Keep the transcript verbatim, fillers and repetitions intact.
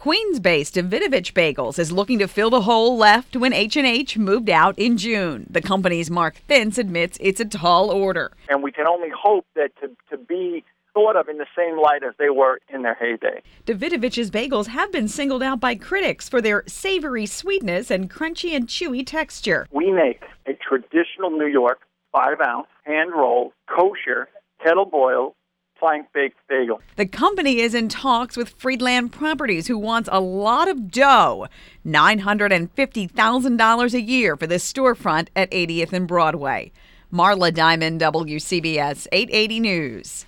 Queens-based Davidovich Bagels is looking to fill the hole left when H and H moved out in June. The company's Mark Thintz admits it's a tall order. And we can only hope that to, to be thought of in the same light as they were in their heyday. Davidovich's bagels have been singled out by critics for their savory sweetness and crunchy and chewy texture. We make a traditional New York five-ounce, hand-rolled, kosher, kettle-boiled, plank-baked bagel. The company is in talks with Friedland Properties, who wants a lot of dough, nine hundred fifty thousand dollars a year for this storefront at eightieth and Broadway. Marla Diamond, W C B S eight eighty News.